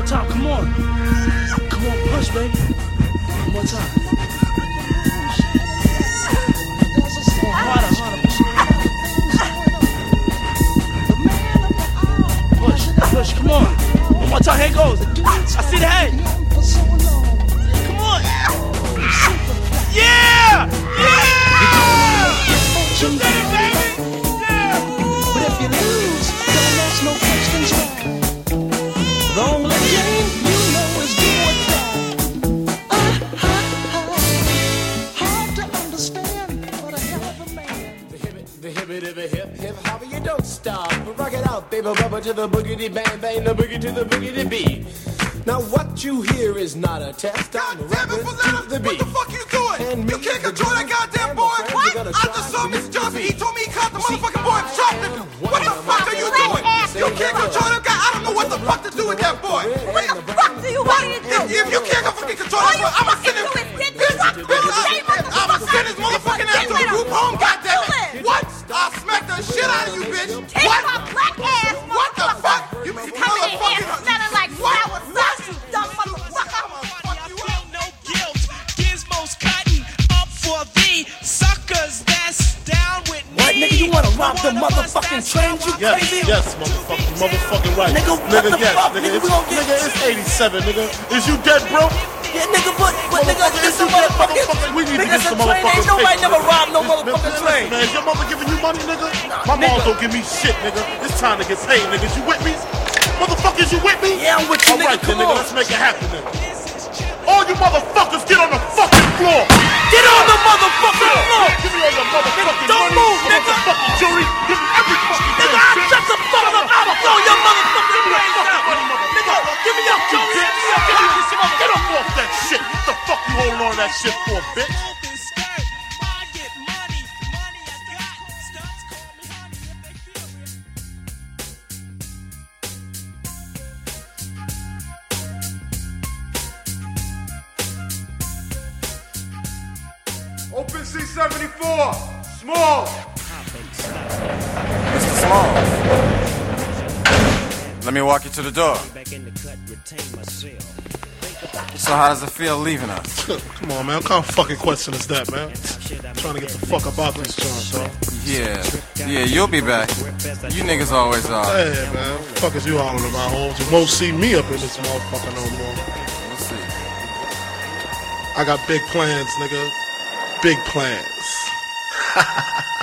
time, come on. Come on, push, baby. One more time. Harder. Push, come on. One more time, here it goes. I see the head. Come on. Yeah! You did it, baby! Yeah! But if you lose, don't ask no questions why. The only game you know is do or die. Hard to understand, but a hell of a man. The hip, hopper, you don't stop. Rock it out, baby, rubber to the boogity bang bang, the boogie to the boogity beat. Now what you hear is not a test. I'm rapping to the beat. What the fuck you doing? You can't control that goddamn boy. What? I just saw Mr. Johnson. He told me he caught the motherfucking boy and chopped him. What the fuck are you doing? You can't control that guy. I don't know what the fuck to do with that boy. What the fuck do you want me to do? If you can't fucking control that boy, I'ma send him. I'ma send his motherfucking ass to the group home, goddammit. What? I'll smack the shit out of you, bitch. Take What? my black ass, What the fuck? You coming in here smelling like sour sauce, you dumb motherfucker. No guilt, gizmos cutting up for the suckers that's down with me. What, nigga, you wanna rob the motherfucking train, you crazy? Yes, motherfucking right. Nigga, what the yes, fuck, nigga, nigga, we gon' get- nigga, it's 87, nigga. Is you dead, bro? Yeah, nigga, but nigga, this is motherfucking. We need to Nigga, get some the train ain't motherfucking nobody paper, never nigga. robbed no Listen, motherfucking listen, train. man, is your mother giving you money, nigga? My mom nigga. don't give me shit, nigga. It's time to get paid, niggas. You with me? Motherfuckers, you with me? Yeah, I'm with you, All right, nigga, then, come nigga, on. let's make it happen, then. All you motherfuckers, get on the fucking floor. Get on the motherfucking floor. Give me all your motherfucking Don't money, move, nigga. motherfucking jewelry. Give me every fucking Nigga, thing, I bitch. shut the fuck up. I'ma blow your motherfucking brains out. Nigga, give me your jewelry. Get up off that shit. What the fuck you holding on to that shit for, bitch? Open C-74. Small. Mr. Small, let me walk you to the door. So how does it feel leaving us? Come on, man. What kind of fucking question is that, man? I'm trying to get the fuck up out this joint, bro. Yeah, you'll be back. You niggas always are. Hey, man. What the fuck is you hollering about, Holmes? You won't see me up in this motherfucker no more. We'll see. I got big plans, nigga. Big plans.